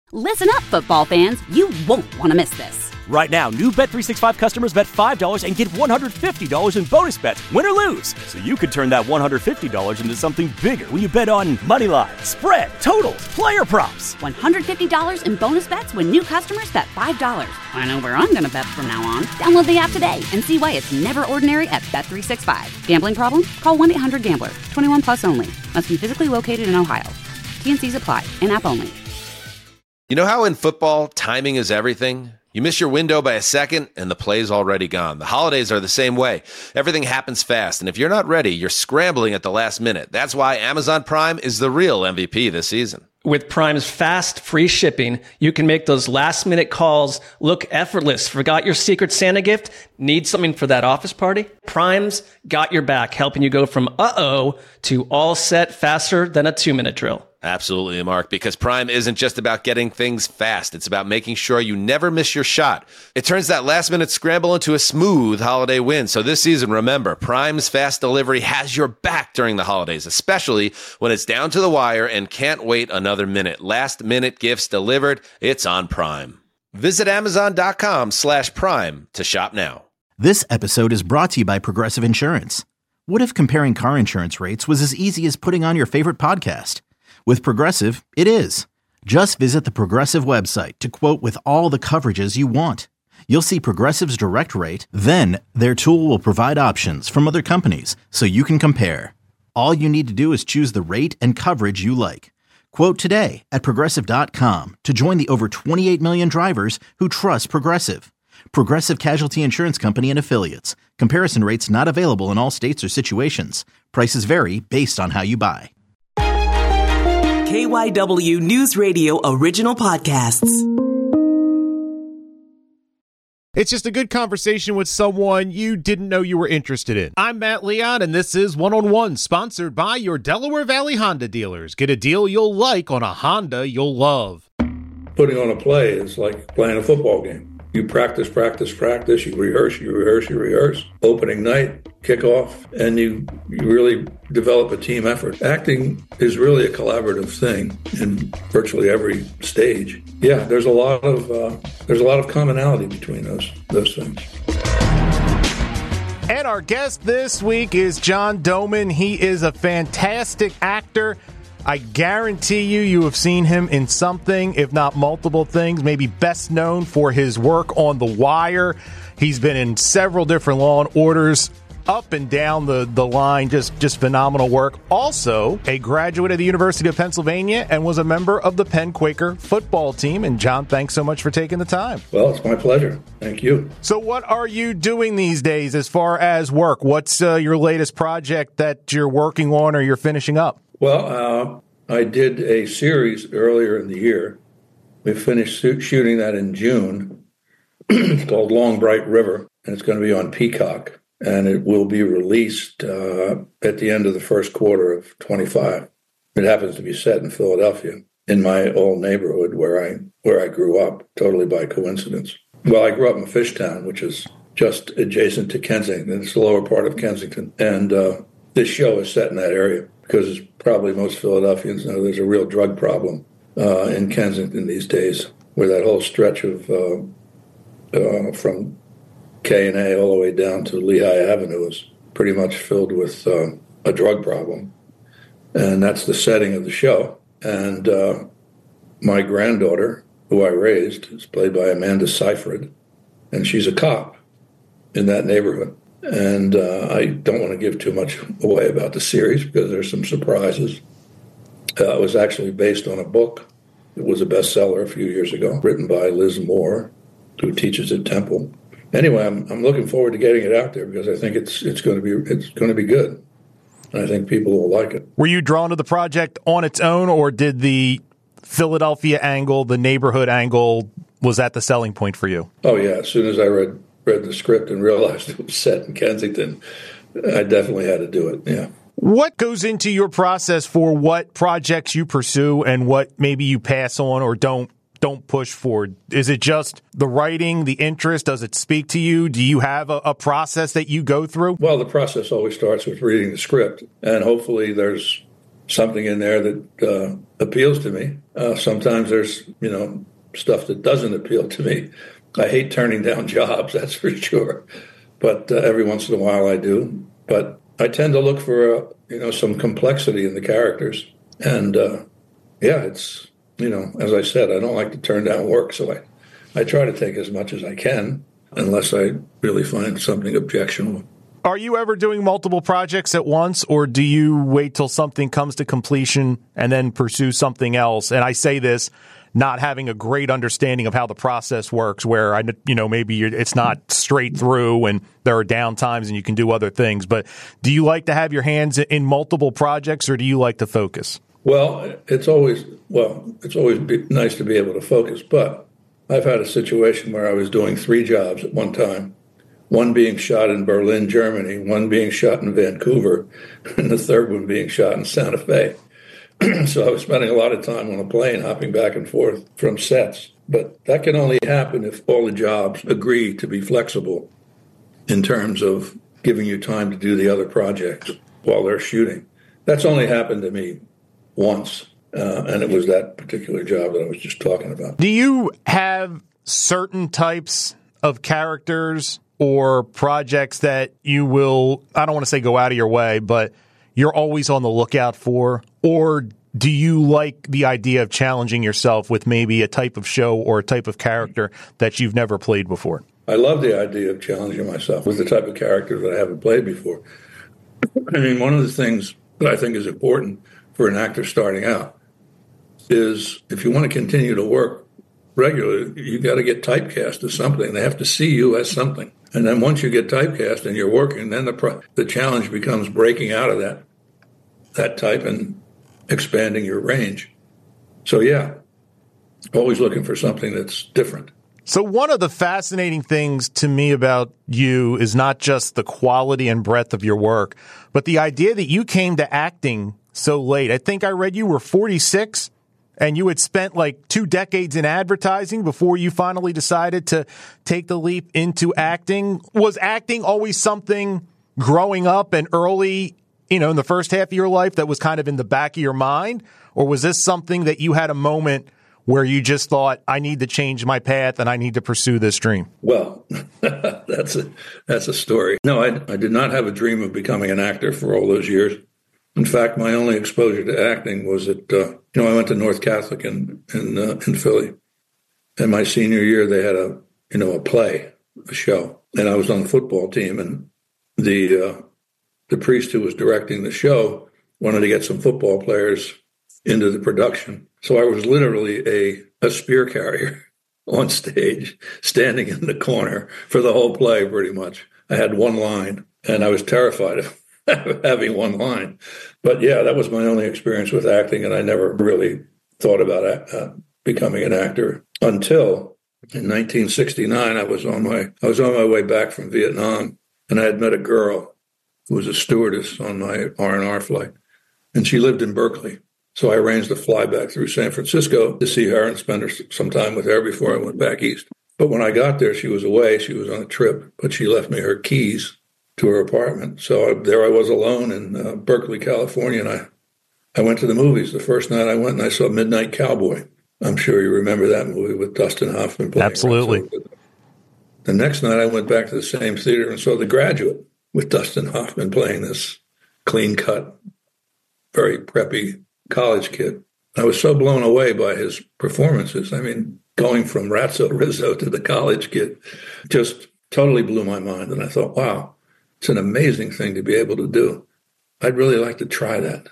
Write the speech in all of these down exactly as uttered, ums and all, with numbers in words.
Listen up, football fans. You won't want to miss this. Right now, new Bet three sixty-five customers bet five dollars and get one hundred fifty dollars in bonus bets, win or lose. So you could turn that one hundred fifty dollars into something bigger when you bet on money line, spread, totals, player props. one hundred fifty dollars in bonus bets when new customers bet five dollars. I know where I'm going to bet from now on. Download the app today and see why it's never ordinary at Bet three sixty-five. Gambling problem? Call one eight hundred gambler. twenty-one plus only. Must be physically located in Ohio. T N Cs apply. In-app only. You know how in football, timing is everything? You miss your window by a second, and the play's already gone. The holidays are the same way. Everything happens fast, and if you're not ready, you're scrambling at the last minute. That's why Amazon Prime is the real M V P this season. With Prime's fast, free shipping, you can make those last-minute calls look effortless. Forgot your Secret Santa gift? Need something for that office party? Prime's got your back, helping you go from uh-oh to all set faster than a two-minute drill. Absolutely, Mark, because Prime isn't just about getting things fast. It's about making sure you never miss your shot. It turns that last-minute scramble into a smooth holiday win. So this season, remember, Prime's fast delivery has your back during the holidays, especially when it's down to the wire and can't wait another minute. Last-minute gifts delivered, it's on Prime. Visit Amazon.com slash Prime to shop now. This episode is brought to you by Progressive Insurance. What if comparing car insurance rates was as easy as putting on your favorite podcast? With Progressive, it is. Just visit the Progressive website to quote with all the coverages you want. You'll see Progressive's direct rate, then their tool will provide options from other companies so you can compare. All you need to do is choose the rate and coverage you like. Quote today at Progressive dot com to join the over twenty-eight million drivers who trust Progressive. Progressive Casualty Insurance Company and Affiliates. Comparison rates not available in all states or situations. Prices vary based on how you buy. K Y W News Radio original podcasts. It's just a good conversation with someone you didn't know you were interested in. I'm Matt Leon, and this is One-on-One, sponsored by your Delaware Valley Honda dealers. Get a deal you'll like on a Honda you'll love. Putting on a play is like playing a football game. You practice, practice, practice, you rehearse, you rehearse, you rehearse. Opening night, kickoff, and you, you really develop a team effort. Acting is really a collaborative thing in virtually every stage. Yeah, there's a lot of uh, there's a lot of commonality between those those things. And our guest this week is John Domen. He is a fantastic actor. I guarantee you, you have seen him in something, if not multiple things, maybe best known for his work on The Wire. He's been in several different Law and Orders, up and down the, the line, just, just phenomenal work. Also, a graduate of the University of Pennsylvania and was a member of the Penn Quaker football team. And John, thanks so much for taking the time. Well, it's my pleasure. Thank you. So what are you doing these days as far as work? What's uh, your latest project that you're working on or you're finishing up? Well, uh, I did a series earlier in the year. We finished shooting that in June. It's called Long Bright River, and it's going to be on Peacock, and it will be released uh, at the end of the first quarter of twenty-five. It happens to be set in Philadelphia, in my old neighborhood where I where I grew up, totally by coincidence. Well, I grew up in Fishtown, which is just adjacent to Kensington. It's the lower part of Kensington, and uh, this show is set in that area. Because probably most Philadelphians know there's a real drug problem uh, in Kensington these days, where that whole stretch of uh, uh, from K and A all the way down to Lehigh Avenue is pretty much filled with uh, a drug problem. And that's the setting of the show. And uh, my granddaughter, who I raised, is played by Amanda Seyfried, and she's a cop in that neighborhood. And uh, I don't want to give too much away about the series because there's some surprises. Uh, it was actually based on a book. It was a bestseller a few years ago, written by Liz Moore, who teaches at Temple. Anyway, I'm I'm looking forward to getting it out there because I think it's it's going to be it's going to be good. And I think people will like it. Were you drawn to the project on its own, or did the Philadelphia angle, the neighborhood angle, was that the selling point for you? Oh yeah, as soon as I read. read the script and realized it was set in Kensington, I definitely had to do it, yeah. What goes into your process for what projects you pursue and what maybe you pass on or don't don't push for? Is it just the writing, the interest? Does it speak to you? Do you have a, a process that you go through? Well, the process always starts with reading the script, and hopefully there's something in there that uh, appeals to me. Uh, sometimes there's, you know, stuff that doesn't appeal to me. I hate turning down jobs, that's for sure. But uh, every once in a while I do. But I tend to look for, uh, you know, some complexity in the characters. And, uh, yeah, it's, you know, as I said, I don't like to turn down work. So I, I try to take as much as I can, unless I really find something objectionable. Are you ever doing multiple projects at once, or do you wait till something comes to completion and then pursue something else? And I say this not having a great understanding of how the process works, where, I, you know, maybe you're, it's not straight through and there are down times and you can do other things. But do you like to have your hands in multiple projects, or do you like to focus? Well, it's always, well, it's always be nice to be able to focus. But I've had a situation where I was doing three jobs at one time. One being shot in Berlin, Germany, one being shot in Vancouver, and the third one being shot in Santa Fe. So I was spending a lot of time on a plane hopping back and forth from sets. But that can only happen if all the jobs agree to be flexible in terms of giving you time to do the other projects while they're shooting. That's only happened to me once, uh, and it was that particular job that I was just talking about. Do you have certain types of characters or projects that you will, I don't want to say go out of your way, but you're always on the lookout for? Or do you like the idea of challenging yourself with maybe a type of show or a type of character that you've never played before? I love the idea of challenging myself with the type of character that I haven't played before. I mean, one of the things that I think is important for an actor starting out is, if you want to continue to work regularly, you've got to get typecast as something. They have to see you as something. And then once you get typecast and you're working, then the pro- the challenge becomes breaking out of that that type and expanding your range. So, yeah, always looking for something that's different. So one of the fascinating things to me about you is not just the quality and breadth of your work, but the idea that you came to acting so late. I think I read you were forty-six. And you had spent like two decades in advertising before you finally decided to take the leap into acting. Was acting always something growing up and early, you know, in the first half of your life that was kind of in the back of your mind? Or was this something that you had a moment where you just thought, I need to change my path and I need to pursue this dream? Well, that's a, that's a story. No, I, I did not have a dream of becoming an actor for all those years. In fact, my only exposure to acting was at, uh, you know, I went to North Catholic in in, uh, in Philly. And my senior year, they had a, you know, a play, a show. And I was on the football team. And the uh, the priest who was directing the show wanted to get some football players into the production. So I was literally a, a spear carrier on stage, standing in the corner for the whole play, pretty much. I had one line, and I was terrified of having one line. But yeah, that was my only experience with acting, and I never really thought about uh, becoming an actor until in nineteen sixty-nine. I was on my I was on my way back from Vietnam, and I had met a girl who was a stewardess on my R and R flight, and she lived in Berkeley. So I arranged to fly back through San Francisco to see her and spend some time with her before I went back east. But when I got there, she was away. She was on a trip, but she left me her keys to her apartment. So I, there I was alone in uh, Berkeley, California, and I, I went to the movies. The first night I went and I saw Midnight Cowboy. I'm sure you remember that movie with Dustin Hoffman playing. Absolutely. So the next night I went back to the same theater and saw The Graduate with Dustin Hoffman playing this clean-cut, very preppy college kid. I was so blown away by his performances. I mean, going from Ratso Rizzo to the college kid just totally blew my mind. And I thought, wow, it's an amazing thing to be able to do. I'd really like to try that.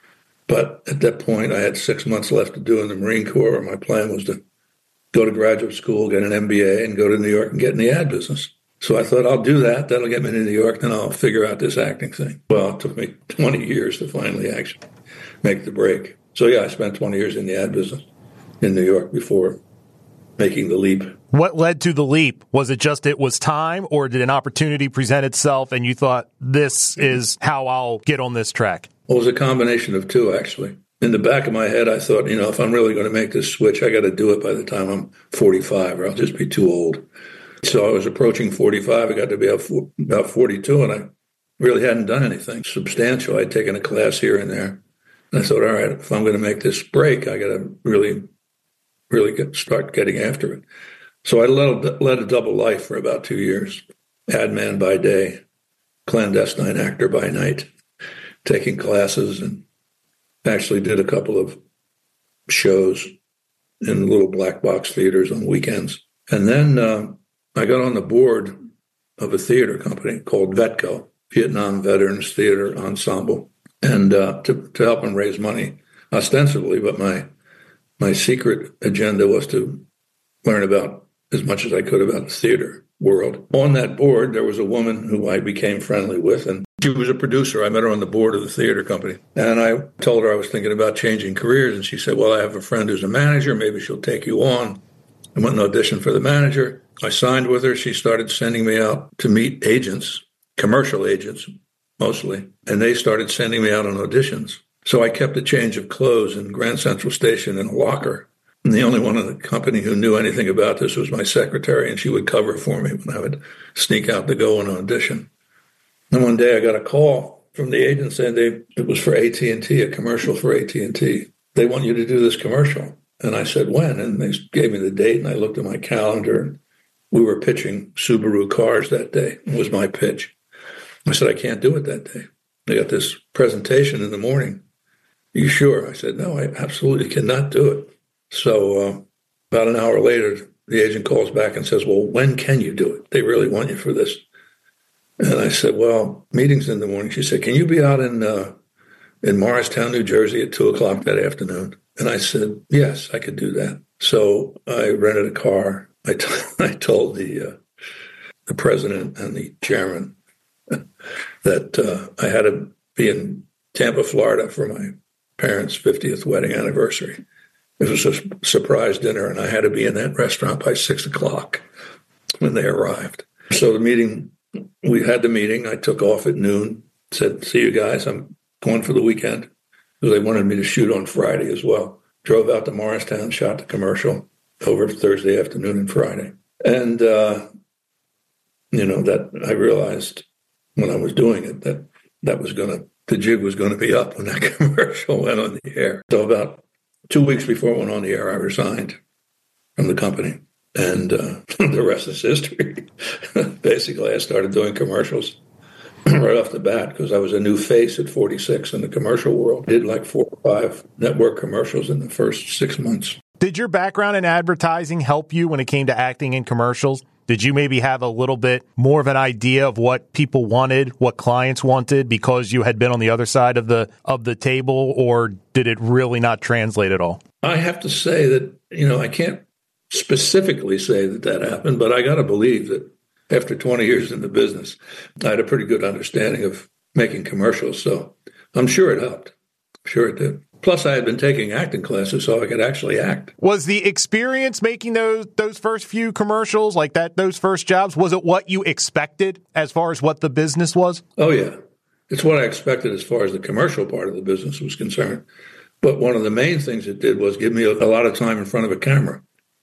But at that point, I had six months left to do in the Marine Corps. My plan was to go to graduate school, get an M B A, and go to New York and get in the ad business. So I thought, I'll do that. That'll get me to New York, then I'll figure out this acting thing. Well, it took me twenty years to finally actually make the break. So yeah, I spent twenty years in the ad business in New York before making the leap. What led to the leap? Was it just it was time, or did an opportunity present itself and you thought, this is how I'll get on this track? Well, it was a combination of two, actually. In the back of my head, I thought, you know, if I'm really going to make this switch, I got to do it by the time I'm forty-five, or I'll just be too old. So I was approaching forty-five. I got to be about forty-two, and I really hadn't done anything substantial. I'd taken a class here and there, And I thought, all right, if I'm going to make this break, I got to really, really get, start getting after it. So I led, led a double life for about two years. Ad man by day, clandestine actor by night, taking classes, and actually did a couple of shows in little black box theaters on weekends. And then uh, I got on the board of a theater company called VETCO, Vietnam Veterans Theater Ensemble, and uh, to, to help them raise money, ostensibly. But my my secret agenda was to learn about as much as I could about the theater world. On that board, there was a woman who I became friendly with, and she was a producer. I met her on the board of the theater company. And I told her I was thinking about changing careers, and she said, well, I have a friend who's a manager. Maybe she'll take you on. I went and auditioned for the manager. I signed with her. She started sending me out to meet agents, commercial agents mostly, and they started sending me out on auditions. So I kept a change of clothes in Grand Central Station in a locker. And the only one in the company who knew anything about this was my secretary, and she would cover for me when I would sneak out to go and audition. And one day I got a call from the agent saying they, it was for A T and T, a commercial for A T and T. They want you to do this commercial. And I said, when? And they gave me the date, and I looked at my calendar, and we were pitching Subaru cars that day. It was my pitch. I said, I can't do it that day. I got this presentation in the morning. Are you sure? I said, no, I absolutely cannot do it. So uh, about an hour later, the agent calls back and says, well, when can you do it? They really want you for this. And I said, well, meeting's in the morning. She said, can you be out in uh, in Morristown, New Jersey at two o'clock that afternoon? And I said, yes, I could do that. So I rented a car. I, t- I told the uh, the president and the chairman that uh, I had to be in Tampa, Florida for my parents' fiftieth wedding anniversary. It was a surprise dinner, and I had to be in that restaurant by six o'clock when they arrived. So the meeting, we had the meeting. I took off at noon, said, see you guys, I'm going for the weekend. Because they wanted me to shoot on Friday as well. Drove out to Morristown, shot the commercial over Thursday afternoon and Friday. And, uh, you know, that I realized when I was doing it that that was going to, the jig was going to be up when that commercial went on the air. So about two weeks before it went on the air, I resigned from the company. And uh, the rest is history. Basically, I started doing commercials right off the bat because I was a new face at forty-six in the commercial world. Did like four or five network commercials in the first six months. Did your background in advertising help you when it came to acting in commercials? Did you maybe have a little bit more of an idea of what people wanted, what clients wanted, because you had been on the other side of the of the table, or did it really not translate at all? I have to say that, you know, I can't specifically say that that happened, but I got to believe that after twenty years in the business, I had a pretty good understanding of making commercials. So I'm sure it helped. I'm sure it did. Plus, I had been taking acting classes, so I could actually act. Was the experience making those those first few commercials, like that, those first jobs, was it what you expected as far as what the business was? Oh, yeah. It's what I expected as far as the commercial part of the business was concerned. But one of the main things it did was give me a, a lot of time in front of a camera,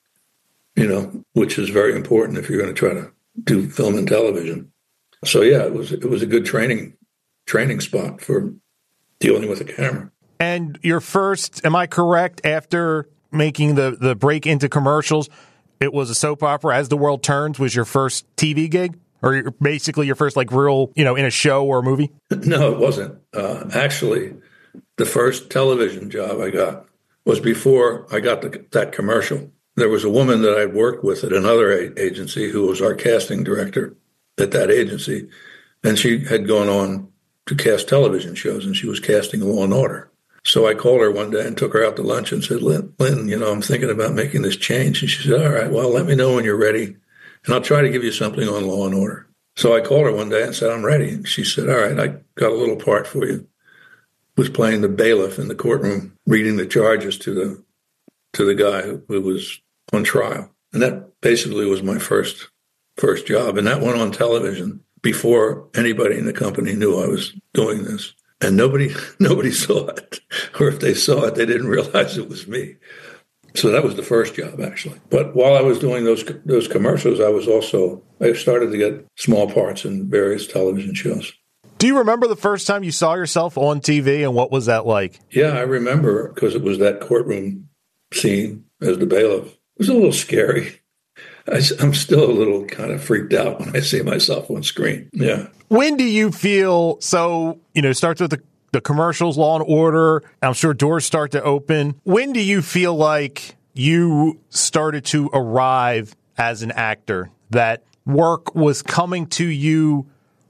you know, which is very important if you're going to try to do film and television. So, yeah, it was it was a good training training spot for dealing with a camera. And your first, am I correct, after making the, the break into commercials, it was a soap opera, As the World Turns, was your first T V gig? Or basically your first, like, real, you know, in a show or a movie? No, it wasn't. Uh, actually, the first television job I got was before I got the, that commercial. There was a woman that I'd worked with at another a- agency who was our casting director at that agency, and she had gone on to cast television shows, and she was casting Law and Order. So I called her one day and took her out to lunch and said, Lynn, Lynn, you know, I'm thinking about making this change. And she said, all right, well, let me know when you're ready, and I'll try to give you something on Law and Order. So I called her one day and said, I'm ready. And she said, all right, I got a little part for you. Was playing the bailiff in the courtroom, reading the charges to the to the guy who, who was on trial. And that basically was my first first job. And that went on television before anybody in the company knew I was doing this. And nobody nobody saw it. Or if they saw it, they didn't realize it was me. So that was the first job, actually. But while I was doing those those commercials, I was also, I started to get small parts in various television shows. Do you remember the first time you saw yourself on T V, and what was that like? Yeah, I remember, because it was that courtroom scene as the bailiff. It was a little scary. I, I'm still a little kind of freaked out when I see myself on screen. Yeah. When do you feel, so, you know, starts with the, the commercials, Law and Order, I'm sure doors start to open. When do you feel like you started to arrive as an actor, that work was coming to you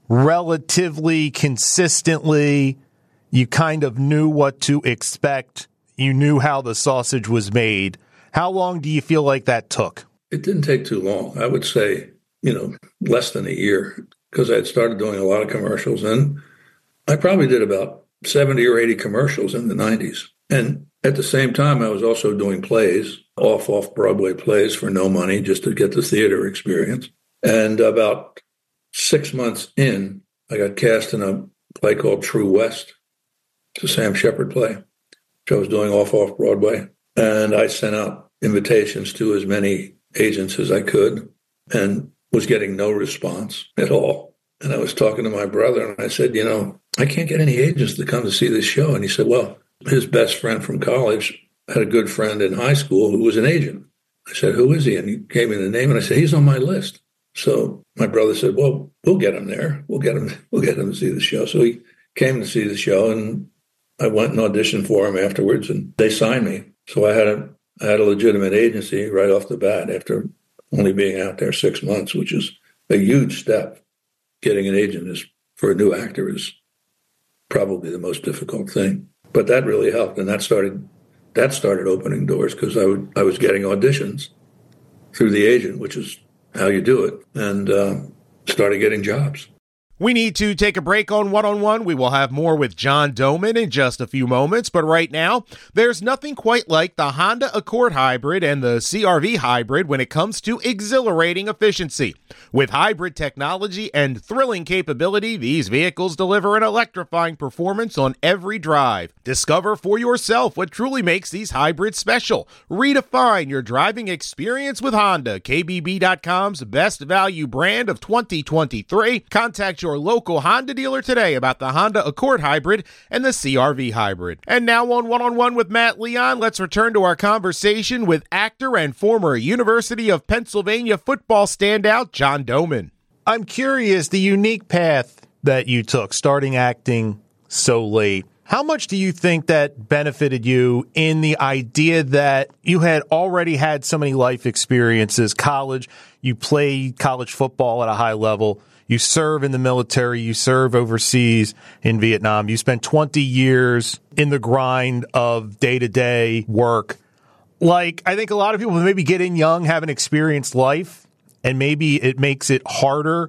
relatively consistently, you kind of knew what to expect, you knew how the sausage was made? How long do you feel like that took? It didn't take too long. I would say, you know, less than a year, because I had started doing a lot of commercials, and I probably did about seventy or eighty commercials in the nineties. And at the same time, I was also doing plays, off, off Broadway plays for no money, just to get the theater experience. And about six months in, I got cast in a play called True West. It's a Sam Shepard play, which I was doing off, off Broadway. And I sent out invitations to as many agents as I could, and was getting no response at all. And I was talking to my brother, and I said, you know, I can't get any agents to come to see this show. And he said, well, his best friend from college had a good friend in high school who was an agent. I said, who is he? And he gave me the name, and I said, he's on my list. So my brother said, well, we'll get him there. We'll get him, we'll get him to see the show. So he came to see the show, and I went and auditioned for him afterwards, and they signed me. So I had a I had a legitimate agency right off the bat after only being out there six months, which is a huge step. Getting an agent is, for a new actor, is probably the most difficult thing. But that really helped, and that started that started opening doors, because I would I was getting auditions through the agent, which is how you do it, and uh, started getting jobs. We need to take a break on One-on-One. We will have more with John Domen in just a few moments, but right now, there's nothing quite like the Honda Accord Hybrid and the C R V Hybrid when it comes to exhilarating efficiency. With hybrid technology and thrilling capability, these vehicles deliver an electrifying performance on every drive. Discover for yourself what truly makes these hybrids special. Redefine your driving experience with Honda, K B B dot com's best value brand of twenty twenty-three. Contact your local Honda dealer today about the Honda Accord Hybrid and the C R V Hybrid. And now on One-on-One with Matt Leon, let's return to our conversation with actor and former University of Pennsylvania football standout John Domen. I'm curious, the unique path that you took, starting acting so late, how much do you think that benefited you in the idea that you had already had so many life experiences, college, you played college football at a high level, you serve in the military, you serve overseas in Vietnam, you spent twenty years in the grind of day-to-day work. Like, I think a lot of people maybe get in young, haven't experienced life, and maybe it makes it harder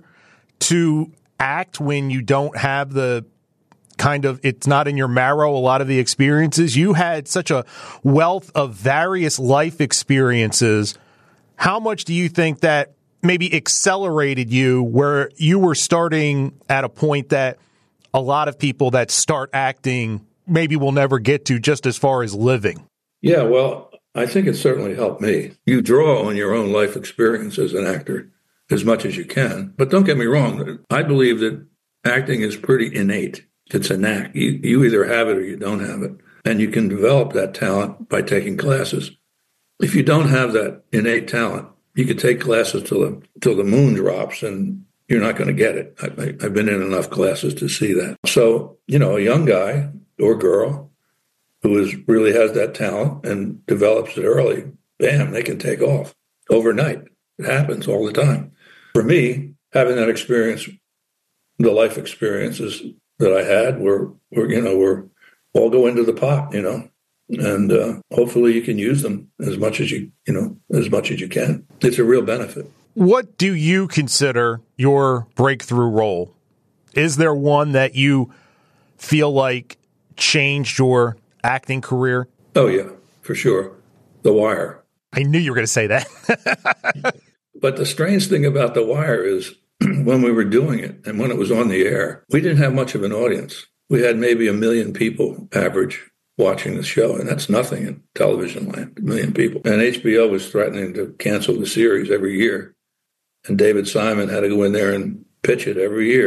to act when you don't have the kind of, it's not in your marrow, a lot of the experiences. You had such a wealth of various life experiences. How much do you think that maybe accelerated you, where you were starting at a point that a lot of people that start acting maybe will never get to, just as far as living? Yeah, well, I think it certainly helped me. You draw on your own life experience as an actor as much as you can. But don't get me wrong, I believe that acting is pretty innate. It's a knack. You, you either have it or you don't have it. And you can develop that talent by taking classes. If you don't have that innate talent, you could take classes till the, till the moon drops, and you're not going to get it. I, I, I've been in enough classes to see that. So, you know, a young guy or girl who is really has that talent and develops it early, bam, they can take off overnight. It happens all the time. For me, having that experience, the life experiences that I had were, were you know, were all go into the pot, you know. And uh, hopefully you can use them as much as you, you know, as much as you can. It's a real benefit. What do you consider your breakthrough role? Is there one that you feel like changed your acting career? Oh, yeah, for sure. The Wire. I knew you were going to say that. But the strange thing about The Wire is when we were doing it and when it was on the air, we didn't have much of an audience. We had maybe a million people average watching the show, and that's nothing in television land, a million people. And H B O was threatening to cancel the series every year, and David Simon had to go in there and pitch it every year.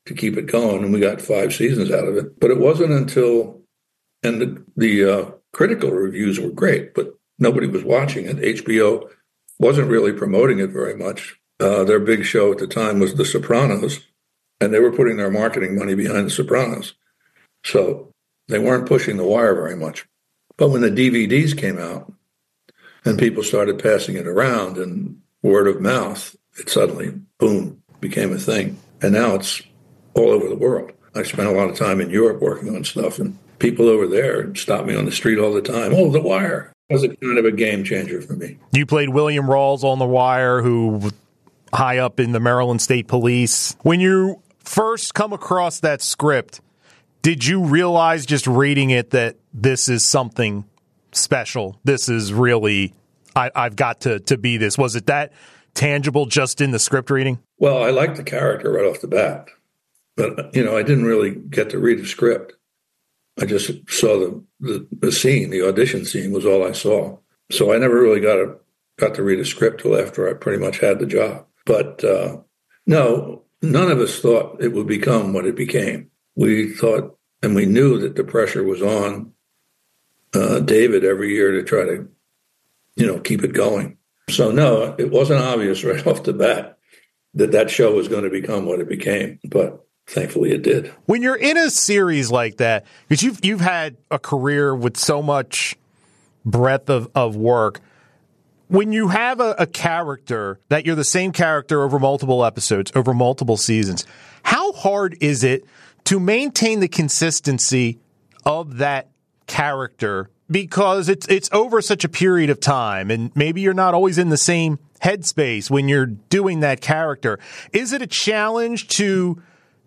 to keep it going, and we got five seasons out of it. But it wasn't until, and the, the uh, critical reviews were great, but nobody was watching it. H B O wasn't really promoting it very much. Uh, their big show at the time was The Sopranos, and they were putting their marketing money behind The Sopranos. So they weren't pushing The Wire very much. But when the D V Ds came out and people started passing it around and word of mouth, it suddenly, boom, became a thing. And now it's all over the world. I spent a lot of time in Europe working on stuff, and people over there stop me on the street all the time. Oh, The Wire. It was a kind of a game changer for me. You played William Rawls on The Wire, who high up in the Maryland State Police. When you first come across that script, did you realize just reading it that this is something special? This is really, I, I've got to, to be this. Was it that tangible just in the script reading? Well, I liked the character right off the bat. But, you know, I didn't really get to read the script. I just saw the, the, the scene, the audition scene was all I saw. So I never really got a, got to read a script till after I pretty much had the job. But uh, no, none of us thought it would become what it became. We thought, and we knew that the pressure was on uh, David every year to try to, you know, keep it going. So no, it wasn't obvious right off the bat that that show was going to become what it became. But thankfully it did. When you're in a series like that, because you've, you've had a career with so much breadth of, of work, when you have a, a character that you're the same character over multiple episodes, over multiple seasons, how hard is it to maintain the consistency of that character? Because it's it's over such a period of time, and maybe you're not always in the same headspace when you're doing that character. Is it a challenge to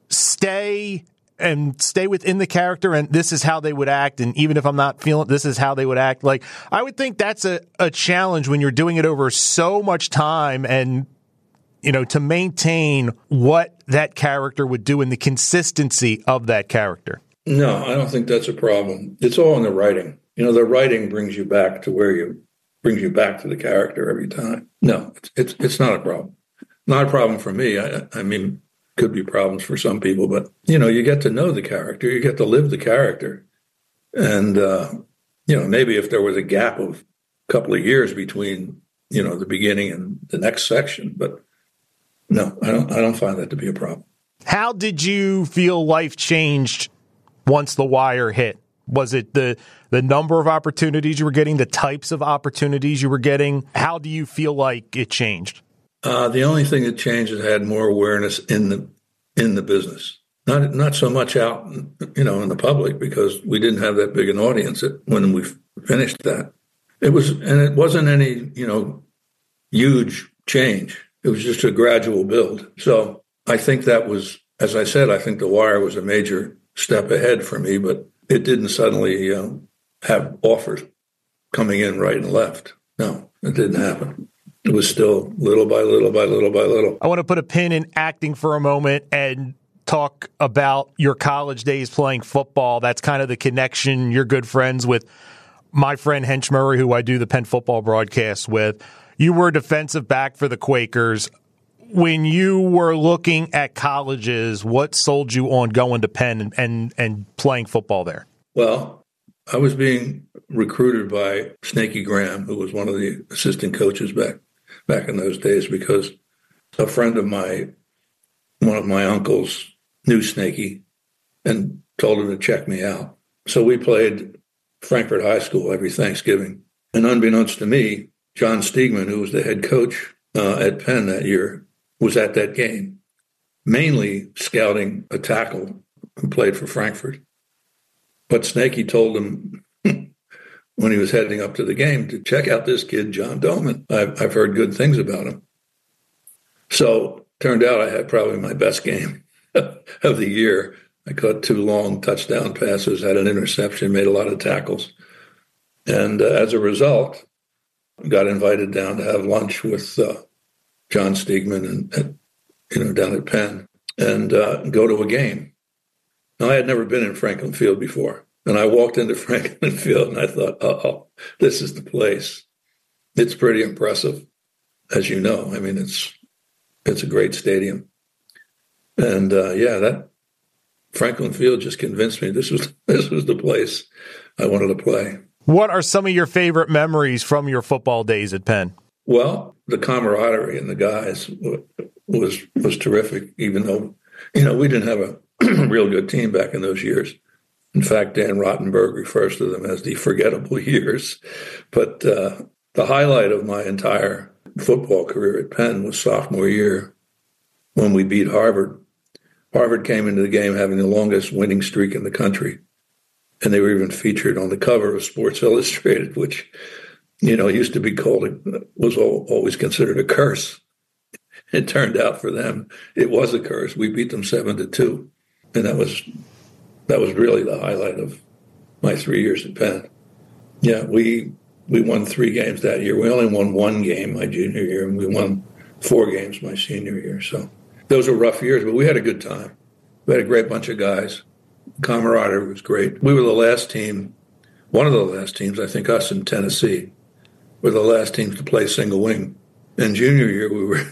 stay and stay within the character, and this is how they would act, and even if I'm not feeling, this is how they would act? Like, I would think that's a, a challenge when you're doing it over so much time, and, you know, to maintain what that character would do and the consistency of that character. No, I don't think that's a problem. It's all in the writing. You know, the writing brings you back to where you, brings you back to the character every time. No, it's it's, it's not a problem. Not a problem for me. I, I mean, could be problems for some people, but, you know, you get to know the character, you get to live the character. And, uh, you know, maybe if there was a gap of a couple of years between, you know, the beginning and the next section, but no, I don't, I don't find that to be a problem. How did you feel life changed once The Wire hit? Was it the, the number of opportunities you were getting, the types of opportunities you were getting? How do you feel like it changed? Uh, the only thing that changed is I had more awareness in the in the business, not not so much out, you know, in the public, because we didn't have that big an audience when we finished that. It was, and it wasn't any, you know, huge change. It was just a gradual build. So I think that was, as I said, I think The Wire was a major step ahead for me, but it didn't suddenly uh, have offers coming in right and left. No, it didn't happen. It was still little by little by little by little. I want to put a pin in acting for a moment and talk about your college days playing football. That's kind of the connection. You're good friends with my friend Hench Murray, who I do the Penn football broadcast with. You were a defensive back for the Quakers. When you were looking at colleges, what sold you on going to Penn and, and, and playing football there? Well, I was being recruited by Snaky Graham, who was one of the assistant coaches back back in those days, because a friend of my, one of my uncles knew Snaky and told him to check me out. So we played Frankfort High School every Thanksgiving. And unbeknownst to me, John Steigman, who was the head coach uh, at Penn that year, was at that game, mainly scouting a tackle who played for Frankfurt. But Snaky told him when he was heading up to the game to check out this kid, John Doman. I've, I've heard good things about him. So turned out I had probably my best game of the year. I caught two long touchdown passes, had an interception, made a lot of tackles. And uh, as a result, got invited down to have lunch with uh, John Steigman and, and, you know, down at Penn and uh, go to a game. Now, I had never been in Franklin Field before. And I walked into Franklin Field and I thought, uh-oh, this is the place. It's pretty impressive, as you know. I mean, it's it's a great stadium. And uh, yeah, that Franklin Field just convinced me this was this was the place I wanted to play. What are some of your favorite memories from your football days at Penn? Well, the camaraderie and the guys was was terrific, even though, you know, we didn't have a real good team back in those years. In fact, Dan Rottenberg refers to them as the forgettable years. But uh, the highlight of my entire football career at Penn was sophomore year when we beat Harvard. Harvard came into the game having the longest winning streak in the country. And they were even featured on the cover of Sports Illustrated, which, you know, used to be called, was always considered a curse. It turned out for them, it was a curse. We beat them seven to two. And that was, that was really the highlight of my three years at Penn. Yeah, we, we won three games that year. We only won one game my junior year, and we won four games my senior year. So those were rough years, but we had a good time. We had a great bunch of guys. Camaraderie was great. We were the last team, one of the last teams, I think us in Tennessee, were the last teams to play single wing. In junior year, we were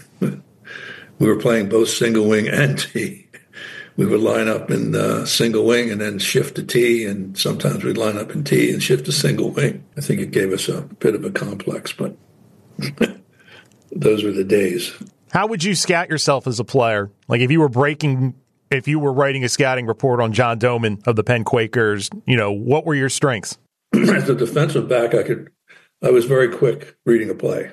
we were playing both single wing and T. We would line up in uh, single wing and then shift to T, and sometimes we'd line up in T and shift to single wing. I think it gave us a bit of a complex, but those were the days. How would you scout yourself as a player? Like if you were breaking... If you were writing a scouting report on John Doman of the Penn Quakers, you know, what were your strengths? As a defensive back, I could, I was very quick reading a play.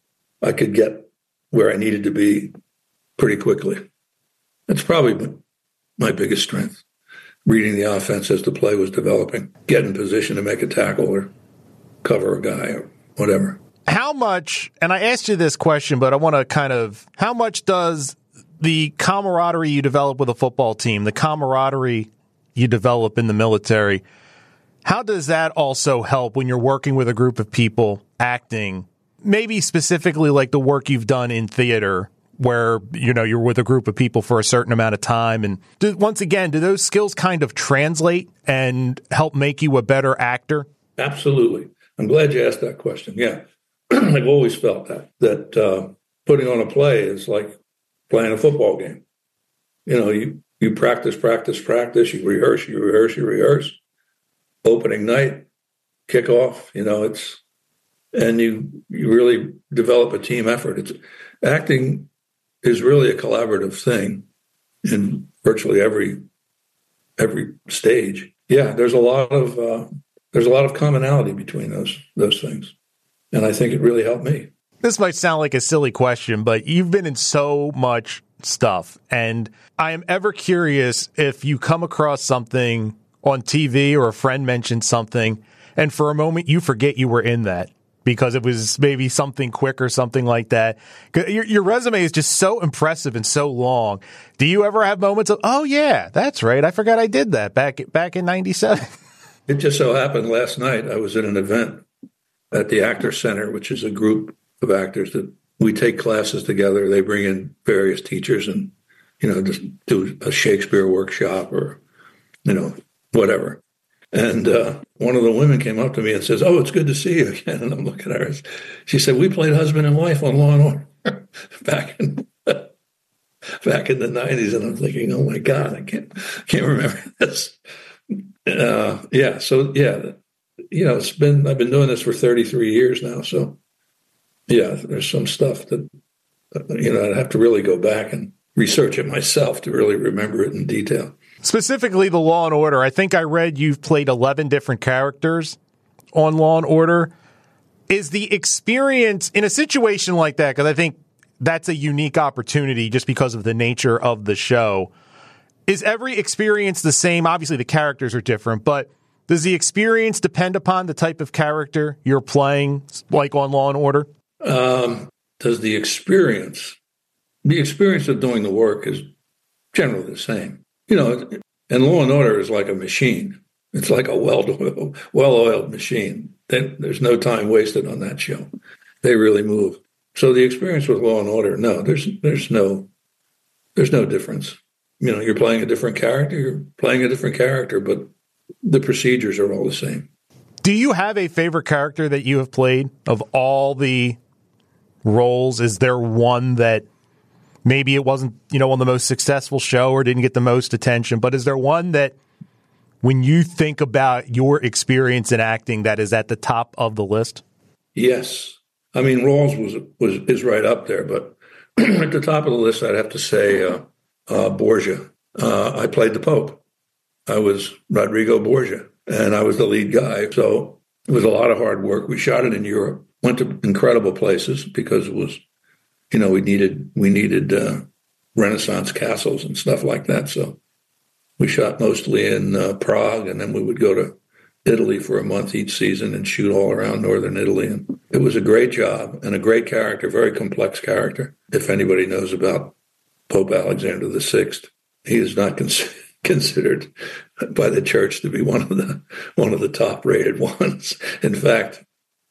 I could get where I needed to be pretty quickly. That's probably my biggest strength, reading the offense as the play was developing, get in position to make a tackle or cover a guy or whatever. How much, and I asked you this question, but I want to kind of, how much does the camaraderie you develop with a football team, the camaraderie you develop in the military, how does that also help when you're working with a group of people acting, maybe specifically like the work you've done in theater where, you know, you're with a group of people for a certain amount of time? And do, once again, do those skills kind of translate and help make you a better actor? Absolutely. I'm glad you asked that question. Yeah. I've always felt that, that uh, putting on a play is like playing a football game. You know, you, you practice, practice, practice, you rehearse, you rehearse, you rehearse. Opening night, kickoff, you know, it's, and you you really develop a team effort. It's acting is really a collaborative thing in virtually every every stage. Yeah, there's a lot of uh, there's a lot of commonality between those those things, and I think it really helped me. This might sound like a silly question, but you've been in so much stuff, and I am ever curious if you come across something on T V or a friend mentions something, and for a moment you forget you were in that because it was maybe something quick or something like that. Your, your resume is just so impressive and so long. Do you ever have moments of, oh yeah, that's right, I forgot I did that back back in ninety-seven? It just so happened last night I was at an event at the Actors Center, which is a group of actors that we take classes together. They bring in various teachers and, you know, just do a Shakespeare workshop or, you know, whatever. And uh, one of the women came up to me and says, "Oh, it's good to see you again." And I'm looking at her. She said, "We played husband and wife on Law and Order back in back in the nineties." And I'm thinking, "Oh my God, I can't can't remember this." Uh, yeah, so yeah, you know, it's been I've been doing this for thirty-three years now. So yeah, there's some stuff that you know I'd have to really go back and research it myself to really remember it in detail. Specifically, the Law and Order. I think I read you've played eleven different characters on Law and Order. Is the experience in a situation like that, because I think that's a unique opportunity just because of the nature of the show, is every experience the same? Obviously, the characters are different, but does the experience depend upon the type of character you're playing, like on Law and Order? Um, does the experience, the experience of doing the work is generally the same. You know, and Law and Order is like a machine. It's like a well-oiled, well-oiled machine. They, there's no time wasted on that show. They really move. So the experience with Law and Order, no, there's there's no there's no difference. You know, you're playing a different character. You're playing a different character, but the procedures are all the same. Do you have a favorite character that you have played of all the roles? Is there one that maybe it wasn't, you know, on the most successful show or didn't get the most attention, but is there one that when you think about your experience in acting that is at the top of the list? Yes. I mean, Rawls was was is right up there, but at the top of the list, I'd have to say uh, uh, Borgia. Uh, I played the Pope. I was Rodrigo Borgia, and I was the lead guy. So it was a lot of hard work. We shot it in Europe, went to incredible places because it was, you know, we needed we needed uh, Renaissance castles and stuff like that. So we shot mostly in uh, Prague, and then we would go to Italy for a month each season and shoot all around northern Italy. And it was a great job and a great character, very complex character. If anybody knows about Pope Alexander the Sixth, he is not cons- considered by the church to be one of the one of the top rated ones. In fact,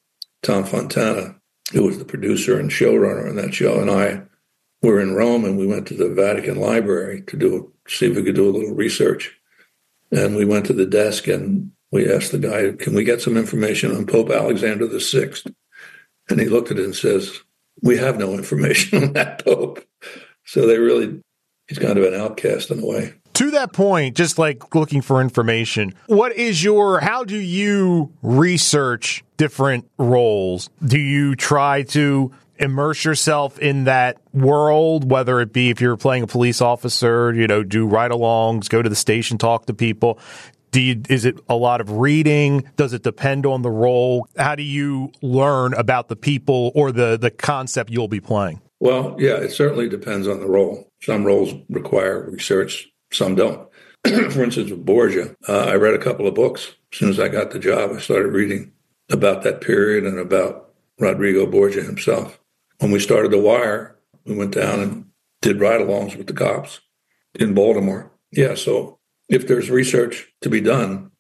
Tom Fontana, who was the producer and showrunner on that show, and I were in Rome, and we went to the Vatican Library to do see if we could do a little research. And we went to the desk and we asked the guy, can we get some information on Pope Alexander the Sixth? And he looked at it and says, we have no information on that Pope. So they really, he's kind of an outcast in a way. To that point, just like looking for information, what is your, how do you research different roles? Do you try to immerse yourself in that world, whether it be if you're playing a police officer, you know, do ride-alongs, go to the station, talk to people? Do you, is it a lot of reading? Does it depend on the role? How do you learn about the people or the, the concept you'll be playing? Well, yeah, it certainly depends on the role. Some roles require research, some don't. For instance, with Borgia, uh, I read a couple of books. As soon as I got the job, I started reading about that period and about Rodrigo Borgia himself. When we started The Wire, we went down and did ride-alongs with the cops in Baltimore. Yeah, so if there's research to be done,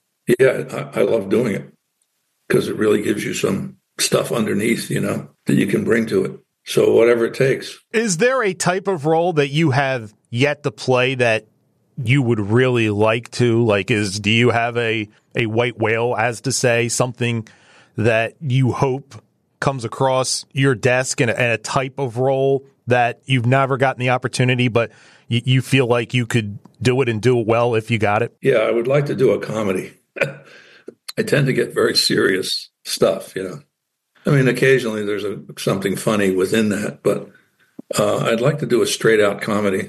yeah, I, I love doing it because it really gives you some stuff underneath, you know, that you can bring to it. So whatever it takes. Is there a type of role that you have yet to play that you would really like to? Like, is do you have a, a white whale, as to say, something that you hope comes across your desk and a, and a type of role that you've never gotten the opportunity, but you, you feel like you could do it and do it well if you got it? Yeah, I would like to do a comedy. I tend to get very serious stuff, you know. I mean, occasionally there's a, something funny within that, but uh, I'd like to do a straight-out comedy.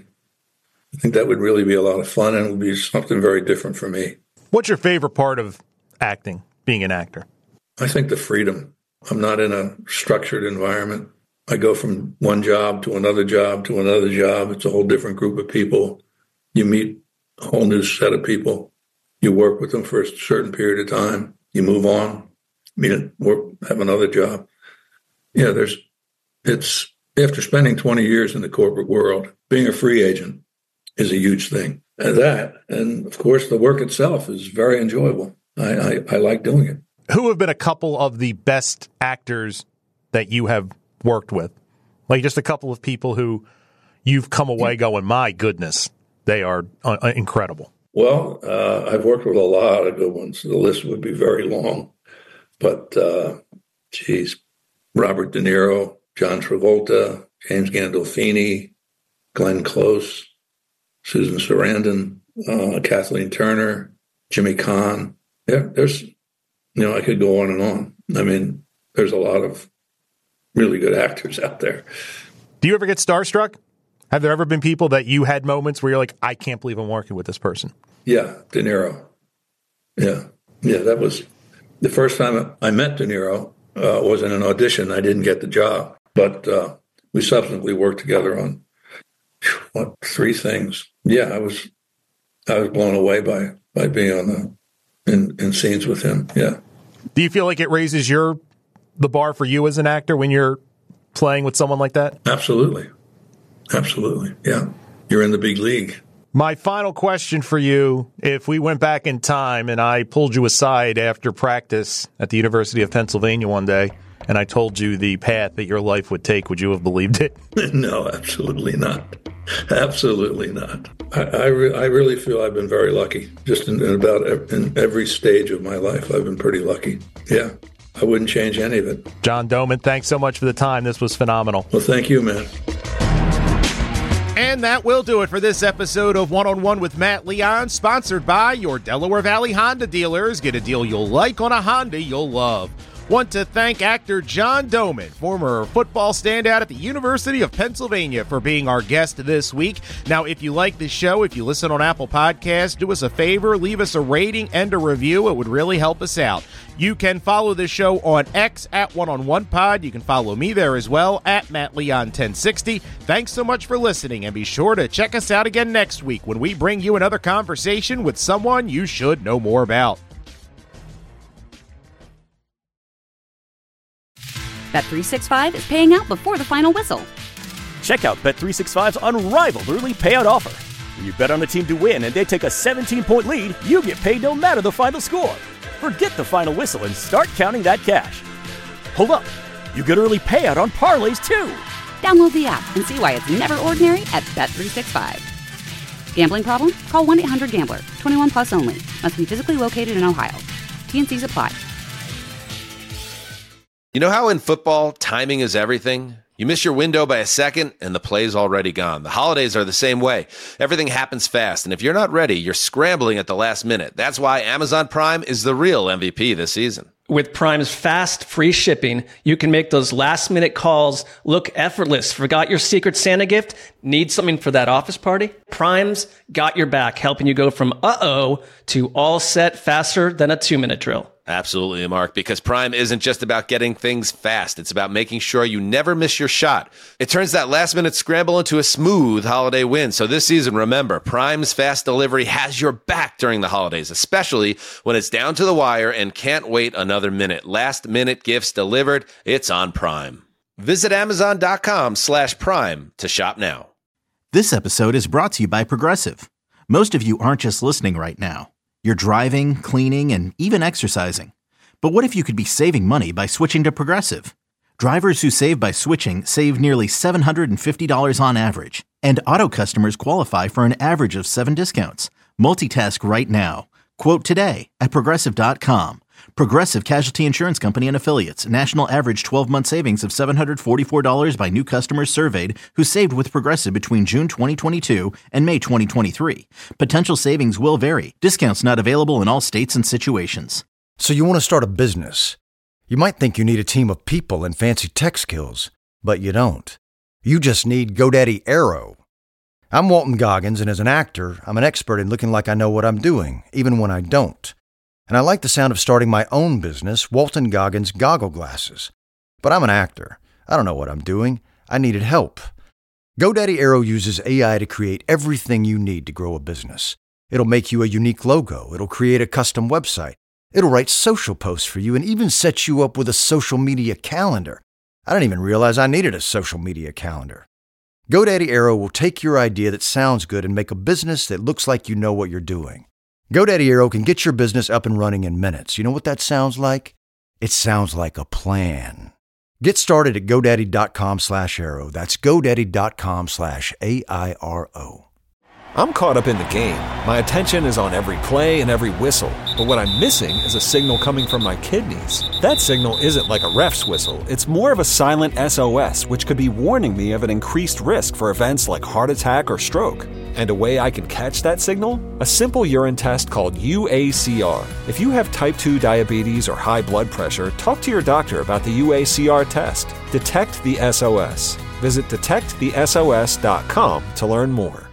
I think that would really be a lot of fun, and it would be something very different for me. What's your favorite part of acting, being an actor? I think the freedom. I'm not in a structured environment. I go from one job to another job to another job. It's a whole different group of people. You meet a whole new set of people. You work with them for a certain period of time. You move on, meet, work, have another job. Yeah, there's, it's, after spending twenty years in the corporate world, being a free agent is a huge thing. And that, and of course, the work itself is very enjoyable. I, I, I like doing it. Who have been a couple of the best actors that you have worked with? Like just a couple of people who you've come away going, my goodness, they are uh, incredible. Well, uh, I've worked with a lot of good ones. The list would be very long. But, uh, geez, Robert De Niro, John Travolta, James Gandolfini, Glenn Close, Susan Sarandon, uh, Kathleen Turner, Jimmy Caan. Yeah, there's... You know, I could go on and on. I mean, there's a lot of really good actors out there. Do you ever get starstruck? Have there ever been people that you had moments where you're like, I can't believe I'm working with this person? Yeah, De Niro. Yeah. Yeah, that was the first time I met De Niro uh, was in an audition. I didn't get the job, but uh, we subsequently worked together on, what, three things. Yeah, I was I was blown away by, by being on the in, in scenes with him, yeah. Do you feel like it raises your the bar for you as an actor when you're playing with someone like that? Absolutely. Absolutely, yeah. You're in the big league. My final question for you, if we went back in time and I pulled you aside after practice at the University of Pennsylvania one day and I told you the path that your life would take, would you have believed it? No, absolutely not. Absolutely not. I, I, re- I really feel I've been very lucky. Just in, in about ev- in every stage of my life, I've been pretty lucky. Yeah, I wouldn't change any of it. John Domen, thanks so much for the time. This was phenomenal. Well, thank you, man. And that will do it for this episode of One-on-One with Matt Leon, sponsored by your Delaware Valley Honda dealers. Get a deal you'll like on a Honda you'll love. Want to thank actor John Domen, former football standout at the University of Pennsylvania, for being our guest this week. Now, if you like the show, if you listen on Apple Podcasts, do us a favor, leave us a rating and a review. It would really help us out. You can follow the show on X at One on One Pod. You can follow me there as well at Matt Leon ten sixty. Thanks so much for listening, and be sure to check us out again next week when we bring you another conversation with someone you should know more about. Bet three sixty-five is paying out before the final whistle. Check out Bet three sixty-five's unrivaled early payout offer. When you bet on a team to win and they take a seventeen-point lead, you get paid no matter the final score. Forget the final whistle and start counting that cash. Hold up, you get early payout on parlays too. Download the app and see why it's never ordinary at Bet three sixty-five. Gambling problem? Call one eight hundred gambler. twenty-one plus only. Must be physically located in Ohio. T and C's apply. You know how in football, timing is everything? You miss your window by a second, and the play's already gone. The holidays are the same way. Everything happens fast, and if you're not ready, you're scrambling at the last minute. That's why Amazon Prime is the real M V P this season. With Prime's fast, free shipping, you can make those last-minute calls look effortless. Forgot your Secret Santa gift? Need something for that office party? Prime's got your back, helping you go from uh-oh to all set faster than a two-minute drill. Absolutely, Mark, because Prime isn't just about getting things fast. It's about making sure you never miss your shot. It turns that last-minute scramble into a smooth holiday win. So this season, remember, Prime's fast delivery has your back during the holidays, especially when it's down to the wire and can't wait another minute. Last-minute gifts delivered. It's on Prime. Visit Amazon.com slash Prime to shop now. This episode is brought to you by Progressive. Most of you aren't just listening right now. You're driving, cleaning, and even exercising. But what if you could be saving money by switching to Progressive? Drivers who save by switching save nearly seven hundred fifty dollars on average. And auto customers qualify for an average of seven discounts. Multitask right now. Quote today at Progressive dot com. Progressive Casualty Insurance Company and Affiliates. National average twelve-month savings of seven hundred forty-four dollars by new customers surveyed who saved with Progressive between June twenty twenty-two and May twenty twenty-three. Potential savings will vary. Discounts not available in all states and situations. So you want to start a business. You might think you need a team of people and fancy tech skills, but you don't. You just need GoDaddy Aero. I'm Walton Goggins, and as an actor, I'm an expert in looking like I know what I'm doing, even when I don't. And I like the sound of starting my own business, Walton Goggins Goggle Glasses. But I'm an actor. I don't know what I'm doing. I needed help. GoDaddy Aero uses A I to create everything you need to grow a business. It'll make you a unique logo. It'll create a custom website. It'll write social posts for you and even set you up with a social media calendar. I didn't even realize I needed a social media calendar. GoDaddy Aero will take your idea that sounds good and make a business that looks like you know what you're doing. GoDaddy Aero can get your business up and running in minutes. You know what that sounds like? It sounds like a plan. Get started at GoDaddy.com slash Aero. That's GoDaddy.com slash A I R O. I'm caught up in the game. My attention is on every play and every whistle. But what I'm missing is a signal coming from my kidneys. That signal isn't like a ref's whistle. It's more of a silent S O S, which could be warning me of an increased risk for events like heart attack or stroke. And a way I can catch that signal? A simple urine test called U A C R. If you have type two diabetes or high blood pressure, talk to your doctor about the U A C R test. Detect the S O S. Visit detect the S O S dot com to learn more.